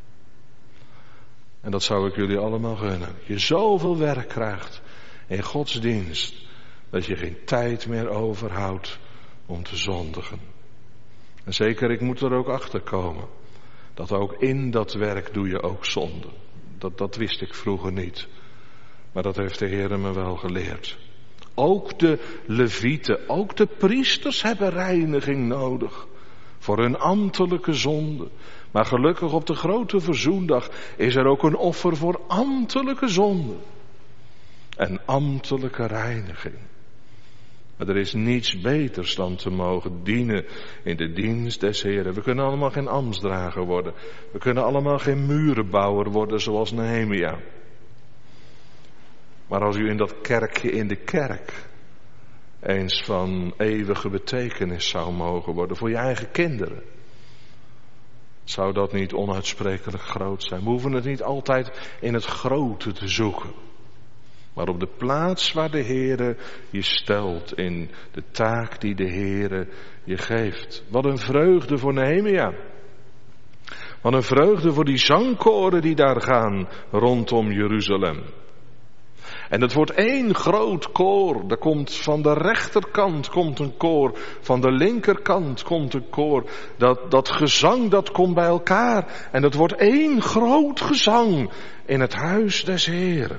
En dat zou ik jullie allemaal gunnen. Je zoveel werk krijgt in Gods dienst, dat je geen tijd meer overhoudt om te zondigen. En zeker, ik moet er ook achter komen. Dat ook in dat werk doe je ook zonde. Dat, dat wist ik vroeger niet. Maar dat heeft de Heer me wel geleerd. Ook de levieten, ook de priesters hebben reiniging nodig. Voor hun ambtelijke zonde. Maar gelukkig op de grote verzoendag is er ook een offer voor ambtelijke zonde. En ambtelijke reiniging. Maar er is niets beters dan te mogen dienen in de dienst des Heeren. We kunnen allemaal geen ambtsdrager worden. We kunnen allemaal geen murenbouwer worden zoals Nehemia. Maar als u in dat kerkje in de kerk eens van eeuwige betekenis zou mogen worden voor je eigen kinderen, zou dat niet onuitsprekelijk groot zijn. We hoeven het niet altijd in het grote te zoeken. Maar op de plaats waar de Heere je stelt, in de taak die de Heere je geeft. Wat een vreugde voor Nehemia. Wat een vreugde voor die zangkoren die daar gaan rondom Jeruzalem. En het wordt één groot koor. Er komt van de rechterkant komt een koor. Van de linkerkant komt een koor. Dat, dat gezang dat komt bij elkaar. En het wordt één groot gezang in het huis des Heeren.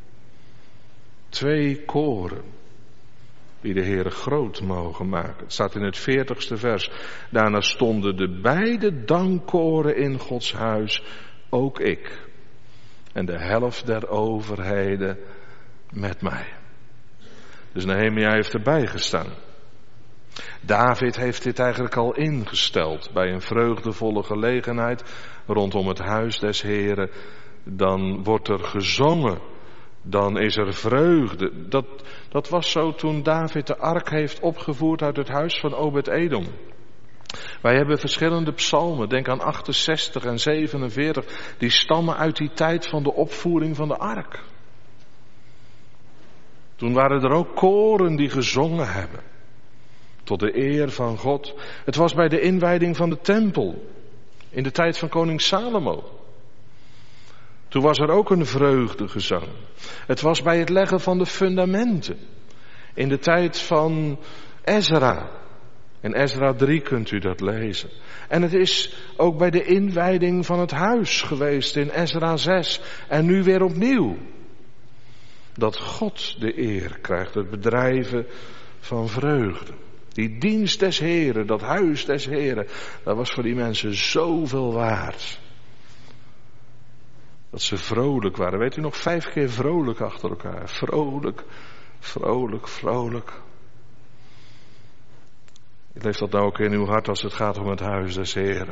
Twee koren die de Heere groot mogen maken. Het staat in het veertigste vers. Daarna stonden de beide dankkoren in Gods huis, ook ik. En de helft der overheden met mij. Dus Nehemia heeft erbij gestaan. David heeft dit eigenlijk al ingesteld bij een vreugdevolle gelegenheid rondom het huis des Heeren. Dan wordt er gezongen. Dan is er vreugde. Dat, dat was zo toen David de ark heeft opgevoerd uit het huis van Obed-Edom. Wij hebben verschillende psalmen, denk aan achtenzestig en zevenenveertig, die stammen uit die tijd van de opvoering van de ark. Toen waren er ook koren die gezongen hebben, tot de eer van God. Het was bij de inwijding van de tempel, in de tijd van koning Salomo. Toen was er ook een vreugdegezang. Het was bij het leggen van de fundamenten, in de tijd van Ezra. In Ezra drie kunt u dat lezen. En het is ook bij de inwijding van het huis geweest in Ezra zes. En nu weer opnieuw. Dat God de eer krijgt, het bedrijven van vreugde. Die dienst des Heren, dat huis des Heren, dat was voor die mensen zoveel waard. Dat ze vrolijk waren. Weet u nog, vijf keer vrolijk achter elkaar. Vrolijk, vrolijk, vrolijk. Leeft dat nou ook in uw hart als het gaat om het huis des Heren?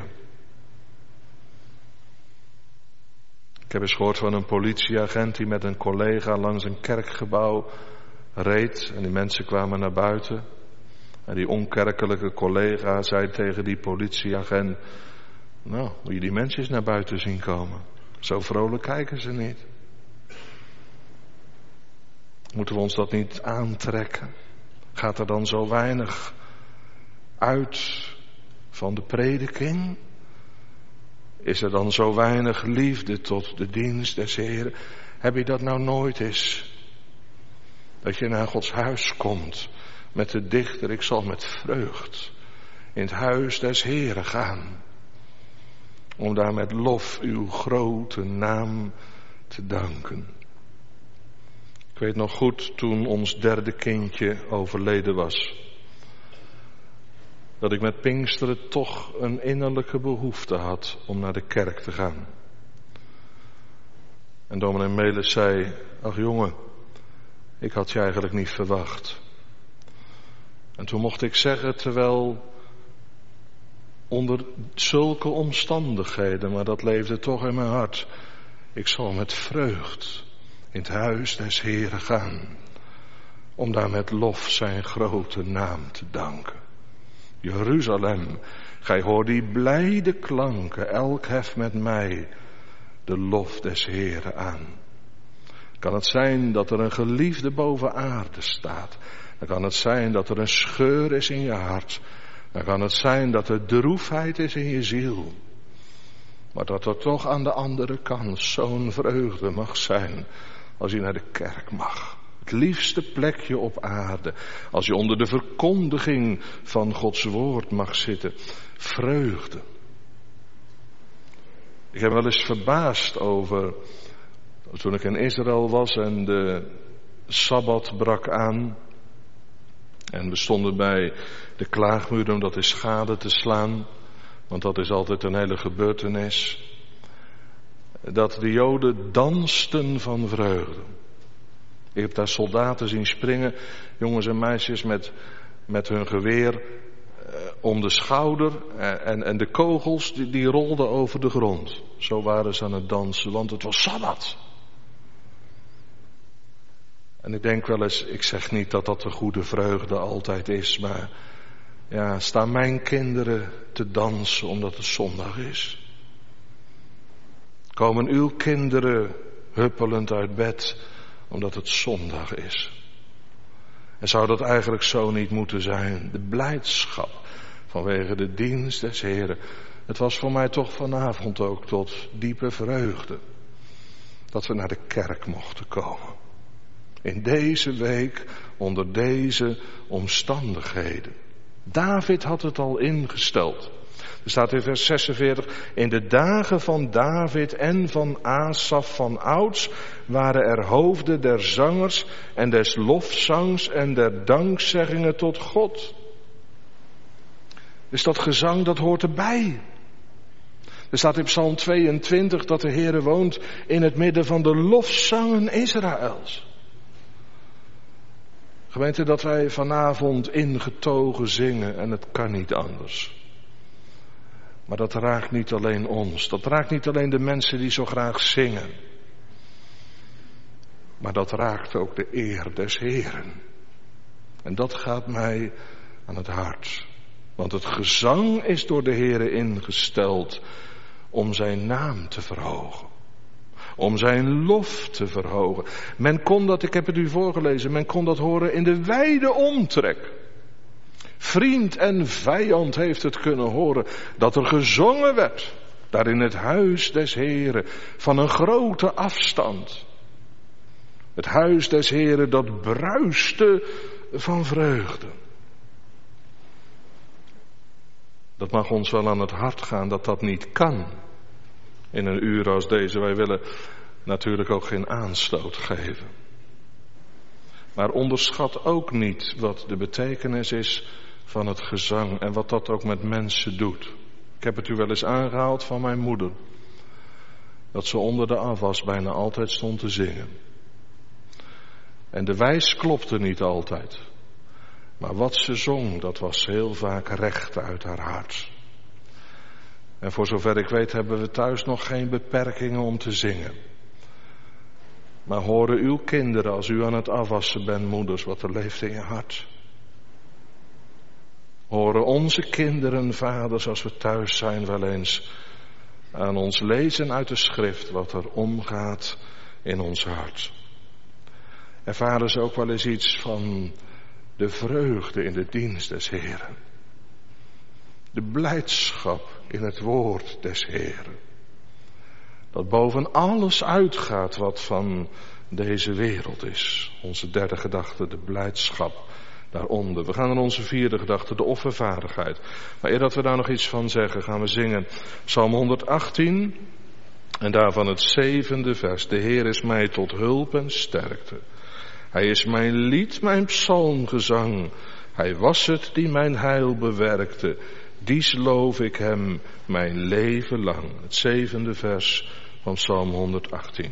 Ik heb eens gehoord van een politieagent die met een collega langs een kerkgebouw reed. En die mensen kwamen naar buiten. En die onkerkelijke collega zei tegen die politieagent: nou, moet je die mensen eens naar buiten zien komen. Zo vrolijk kijken ze niet. Moeten we ons dat niet aantrekken? Gaat er dan zo weinig uit van de prediking? Is er dan zo weinig liefde tot de dienst des Heren? Heb je dat nou nooit eens? Dat je naar Gods huis komt met de dichter: ik zal met vreugd in het huis des Heren gaan, om daar met lof uw grote naam te danken. Ik weet nog goed, toen ons derde kindje overleden was, dat ik met Pinksteren toch een innerlijke behoefte had om naar de kerk te gaan. En dominee Melis zei: ach jongen, ik had je eigenlijk niet verwacht. En toen mocht ik zeggen, terwijl onder zulke omstandigheden, maar dat leefde toch in mijn hart: ik zal met vreugd in het huis des Heren gaan, om daar met lof zijn grote naam te danken. Jeruzalem, gij hoort die blijde klanken, elk heft met mij de lof des Heren aan. Kan het zijn dat er een geliefde boven aarde staat? Dan kan het zijn dat er een scheur is in je hart. Dan kan het zijn dat er droefheid is in je ziel. Maar dat er toch aan de andere kant zo'n vreugde mag zijn als je naar de kerk mag. Het liefste plekje op aarde. Als je onder de verkondiging van Gods woord mag zitten. Vreugde. Ik heb wel eens verbaasd over, toen ik in Israël was en de Sabbat brak aan. En we stonden bij de klaagmuur om dat in schade te slaan. Want dat is altijd een hele gebeurtenis. Dat de Joden dansten van vreugde. Ik heb daar soldaten zien springen, jongens en meisjes met, met hun geweer eh, om de schouder. Eh, en, en de kogels die, die rolden over de grond. Zo waren ze aan het dansen, want het was Sabbat. En ik denk wel eens, ik zeg niet dat dat de goede vreugde altijd is, maar ja, staan mijn kinderen te dansen omdat het zondag is? Komen uw kinderen huppelend uit bed omdat het zondag is? En zou dat eigenlijk zo niet moeten zijn? De blijdschap vanwege de dienst des Heren. Het was voor mij toch vanavond ook tot diepe vreugde dat we naar de kerk mochten komen. In deze week, onder deze omstandigheden. David had het al ingesteld. Er staat in vers zesenveertig, in de dagen van David en van Asaf van ouds waren er hoofden der zangers en des lofzangs en der dankzeggingen tot God. Dus dat gezang, dat hoort erbij. Er staat in Psalm tweeëntwintig dat de Heere woont in het midden van de lofzangen Israëls. Gemeente, dat wij vanavond ingetogen zingen en het kan niet anders. Maar dat raakt niet alleen ons, dat raakt niet alleen de mensen die zo graag zingen. Maar dat raakt ook de eer des Heren. En dat gaat mij aan het hart. Want het gezang is door de Heere ingesteld om zijn naam te verhogen. Om zijn lof te verhogen. Men kon dat, ik heb het u voorgelezen, men kon dat horen in de wijde omtrek. Vriend en vijand heeft het kunnen horen dat er gezongen werd. Daar in het huis des Heren van een grote afstand. Het huis des Heren dat bruiste van vreugde. Dat mag ons wel aan het hart gaan dat dat niet kan. In een uur als deze. Wij willen natuurlijk ook geen aanstoot geven. Maar onderschat ook niet wat de betekenis is van het gezang en wat dat ook met mensen doet. Ik heb het u wel eens aangehaald van mijn moeder. Dat ze onder de afwas bijna altijd stond te zingen. En de wijs klopte niet altijd. Maar wat ze zong, dat was heel vaak recht uit haar hart. En voor zover ik weet hebben we thuis nog geen beperkingen om te zingen. Maar horen uw kinderen als u aan het afwassen bent, moeders, wat er leeft in je hart? Horen onze kinderen, vaders, als we thuis zijn wel eens aan ons lezen uit de schrift wat er omgaat in ons hart? Ervaren ze ook wel eens iets van de vreugde in de dienst des Heren? De blijdschap in het woord des Heren. Dat boven alles uitgaat wat van deze wereld is. Onze derde gedachte, de blijdschap daaronder. We gaan naar onze vierde gedachte, de offervaardigheid. Maar eer dat we daar nog iets van zeggen, gaan we zingen Psalm honderdachttien. En daarvan het zevende vers. De Heer is mij tot hulp en sterkte. Hij is mijn lied, mijn psalmgezang. Hij was het die mijn heil bewerkte. Dies loof ik hem mijn leven lang. Het zevende vers van Psalm honderdachttien.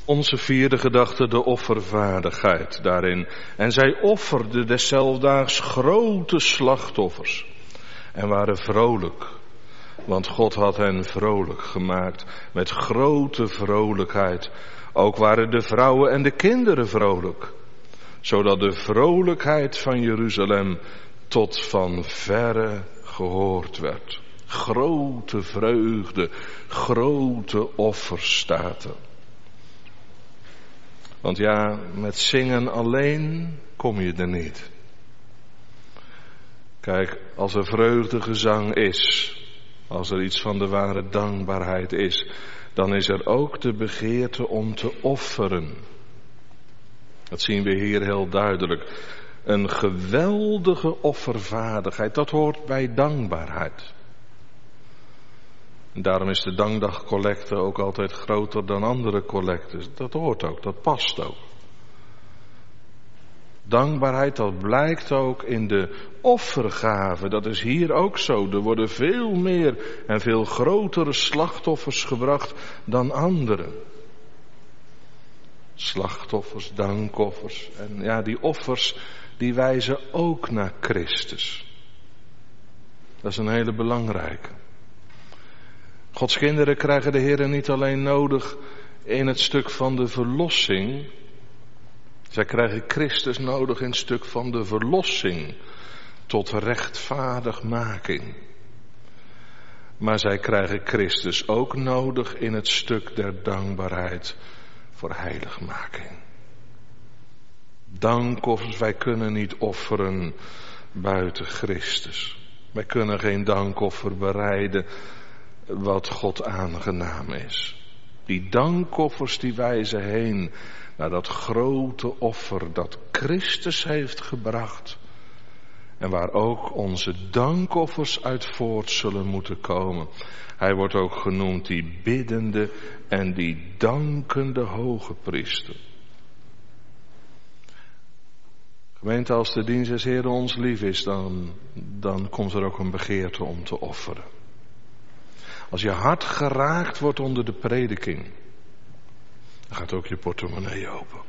Onze vierde gedachte, de offervaardigheid daarin. En zij offerden deszelfdaags grote slachtoffers en waren vrolijk. Want God had hen vrolijk gemaakt met grote vrolijkheid. Ook waren de vrouwen en de kinderen vrolijk. Zodat de vrolijkheid van Jeruzalem tot van verre gehoord werd. Grote vreugde, grote offers staat er. Want ja, met zingen alleen kom je er niet. Kijk, als er vreugdegezang is, als er iets van de ware dankbaarheid is, dan is er ook de begeerte om te offeren. Dat zien we hier heel duidelijk. Een geweldige offervaardigheid, dat hoort bij dankbaarheid. En daarom is de dankdagcollecte ook altijd groter dan andere collectes. Dat hoort ook, dat past ook. Dankbaarheid, dat blijkt ook in de offergave. Dat is hier ook zo. Er worden veel meer en veel grotere slachtoffers gebracht dan anderen. Slachtoffers, dankoffers. En ja, die offers, die wijzen ook naar Christus. Dat is een hele belangrijke. Gods kinderen krijgen de Heer niet alleen nodig in het stuk van de verlossing. Zij krijgen Christus nodig in het stuk van de verlossing tot rechtvaardigmaking. Maar zij krijgen Christus ook nodig in het stuk der dankbaarheid voor heiligmaking. Dankoffers, wij kunnen niet offeren buiten Christus. Wij kunnen geen dankoffer bereiden wat God aangenaam is. Die dankoffers die wijzen heen naar dat grote offer dat Christus heeft gebracht. En waar ook onze dankoffers uit voort zullen moeten komen. Hij wordt ook genoemd die biddende en die dankende hoge priester. Gemeente, als de dienst des Heeren ons lief is, dan, dan komt er ook een begeerte om te offeren. Als je hart geraakt wordt onder de prediking, dan gaat ook je portemonnee open.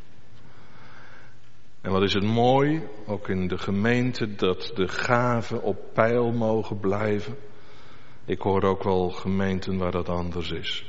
En wat is het mooi, ook in de gemeente, dat de gaven op peil mogen blijven. Ik hoor ook wel gemeenten waar dat anders is.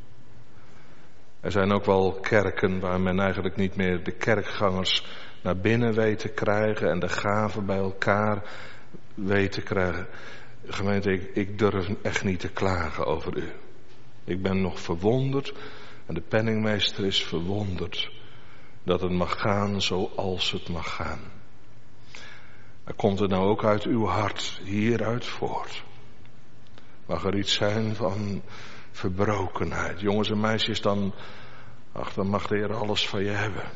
Er zijn ook wel kerken waar men eigenlijk niet meer de kerkgangers naar binnen weet te krijgen en de gaven bij elkaar weet te krijgen. Gemeente, ik, ik durf echt niet te klagen over u. Ik ben nog verwonderd en de penningmeester is verwonderd dat het mag gaan zoals het mag gaan. Er komt het nou ook uit uw hart hieruit voort. Mag er iets zijn van verbrokenheid. Jongens en meisjes, dan, ach, dan mag de Heer alles van je hebben.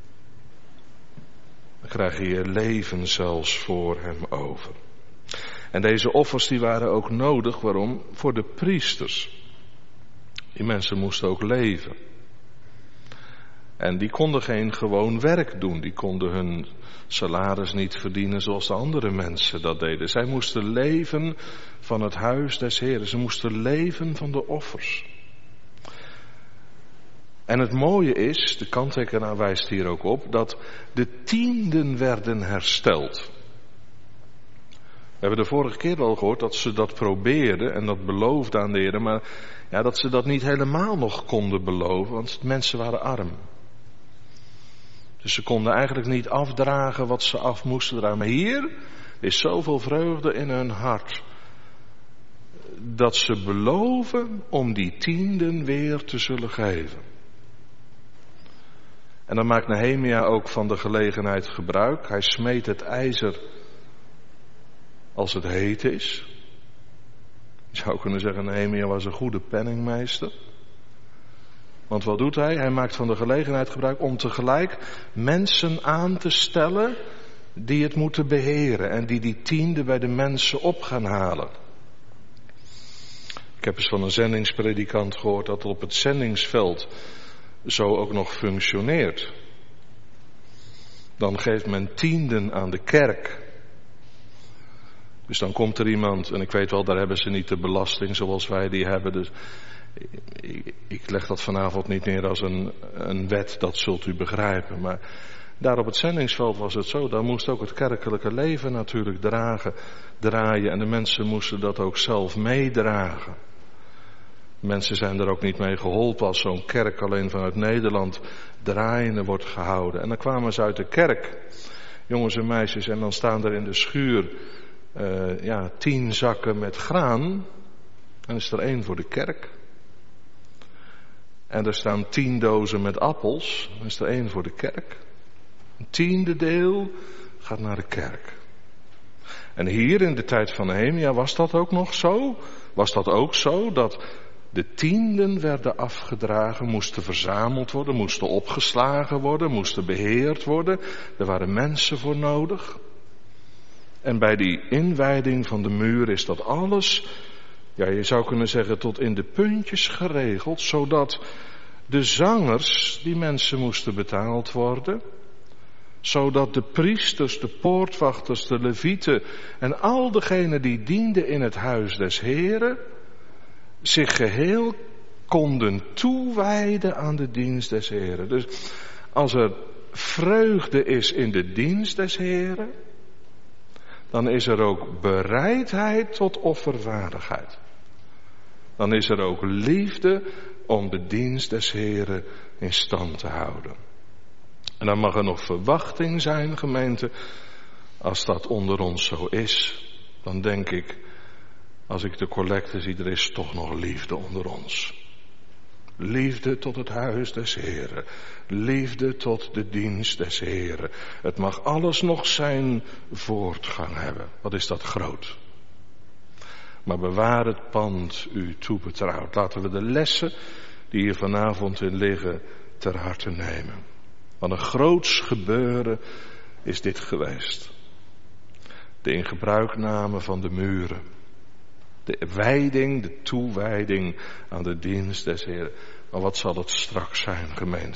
Dan krijg je je leven zelfs voor hem over. En deze offers die waren ook nodig, waarom? Voor de priesters. Die mensen moesten ook leven. En die konden geen gewoon werk doen. Die konden hun salaris niet verdienen zoals de andere mensen dat deden. Zij moesten leven van het huis des Heeren. Ze moesten leven van de offers. En het mooie is, de kanttekenaar wijst hier ook op, dat de tienden werden hersteld. We hebben de vorige keer al gehoord dat ze dat probeerden en dat beloofden aan de Heer, maar ja, dat ze dat niet helemaal nog konden beloven, want mensen waren arm. Dus ze konden eigenlijk niet afdragen wat ze af moesten dragen. Maar hier is zoveel vreugde in hun hart, dat ze beloven om die tienden weer te zullen geven. En dan maakt Nehemia ook van de gelegenheid gebruik. Hij smeet het ijzer als het heet is. Je zou kunnen zeggen, Nehemia was een goede penningmeester. Want wat doet hij? Hij maakt van de gelegenheid gebruik om tegelijk mensen aan te stellen die het moeten beheren en die die tiende bij de mensen op gaan halen. Ik heb eens van een zendingspredikant gehoord dat op het zendingsveld zo ook nog functioneert. Dan geeft men tienden aan de kerk. Dus dan komt er iemand, en ik weet wel, daar hebben ze niet de belasting zoals wij die hebben. Dus Ik, ik leg dat vanavond niet neer als een, een wet, dat zult u begrijpen. Maar daar op het zendingsveld was het zo. Daar moest ook het kerkelijke leven natuurlijk dragen, draaien. En de mensen moesten dat ook zelf meedragen. Mensen zijn er ook niet mee geholpen als zo'n kerk alleen vanuit Nederland draaiende wordt gehouden. En dan kwamen ze uit de kerk, jongens en meisjes, en dan staan er in de schuur uh, ja, tien zakken met graan. En is er één voor de kerk. En er staan tien dozen met appels. Dan is er één voor de kerk. Een tiende deel gaat naar de kerk. En hier in de tijd van Nehemia was dat ook nog zo. Was dat ook zo dat de tienden werden afgedragen, moesten verzameld worden, moesten opgeslagen worden, moesten beheerd worden. Er waren mensen voor nodig. En bij die inwijding van de muur is dat alles, ja, je zou kunnen zeggen, tot in de puntjes geregeld, zodat de zangers, die mensen moesten betaald worden, zodat de priesters, de poortwachters, de levieten en al degenen die dienden in het huis des Heren zich geheel konden toewijden aan de dienst des Heren. Dus als er vreugde is in de dienst des Heren, dan is er ook bereidheid tot offervaardigheid. Dan is er ook liefde om de dienst des Heren in stand te houden. En dan mag er nog verwachting zijn, gemeente. Als dat onder ons zo is, dan denk ik, als ik de collecte zie, er is toch nog liefde onder ons. Liefde tot het huis des Heren. Liefde tot de dienst des Heren. Het mag alles nog zijn voortgang hebben. Wat is dat groot. Maar bewaar het pand u toebetrouwd. Laten we de lessen die hier vanavond in liggen ter harte nemen. Wat een groots gebeuren is dit geweest. De ingebruikname van de muren. De wijding, de toewijding aan de dienst des Heren. Maar wat zal het straks zijn, gemeente?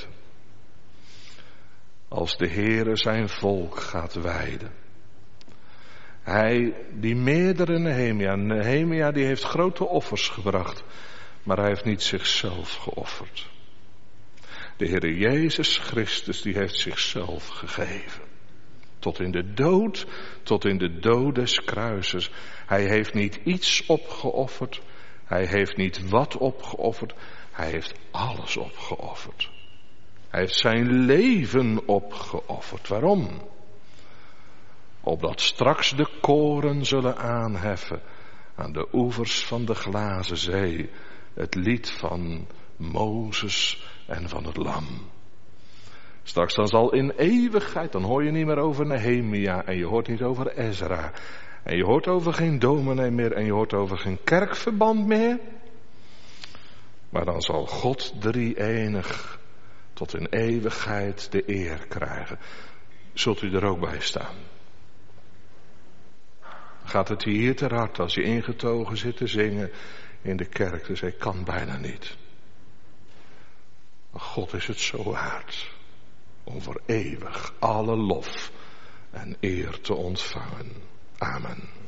Als de Heere zijn volk gaat wijden. Hij, die meerdere Nehemia, Nehemia die heeft grote offers gebracht, maar hij heeft niet zichzelf geofferd. De Heere Jezus Christus, die heeft zichzelf gegeven. Tot in de dood, tot in de dood des kruises. Hij heeft niet iets opgeofferd. Hij heeft niet wat opgeofferd. Hij heeft alles opgeofferd. Hij heeft zijn leven opgeofferd. Waarom? Opdat straks de koren zullen aanheffen aan de oevers van de glazen zee. Het lied van Mozes en van het lam. Straks dan zal in eeuwigheid, dan hoor je niet meer over Nehemia en je hoort niet over Ezra. En je hoort over geen dominee meer en je hoort over geen kerkverband meer. Maar dan zal God drie-enig tot in eeuwigheid de eer krijgen. Zult u er ook bij staan? Gaat het hier ter harte als je ingetogen zit te zingen in de kerk? Dus ik kan bijna niet. Maar God is het zo waard om voor eeuwig alle lof en eer te ontvangen. Amen.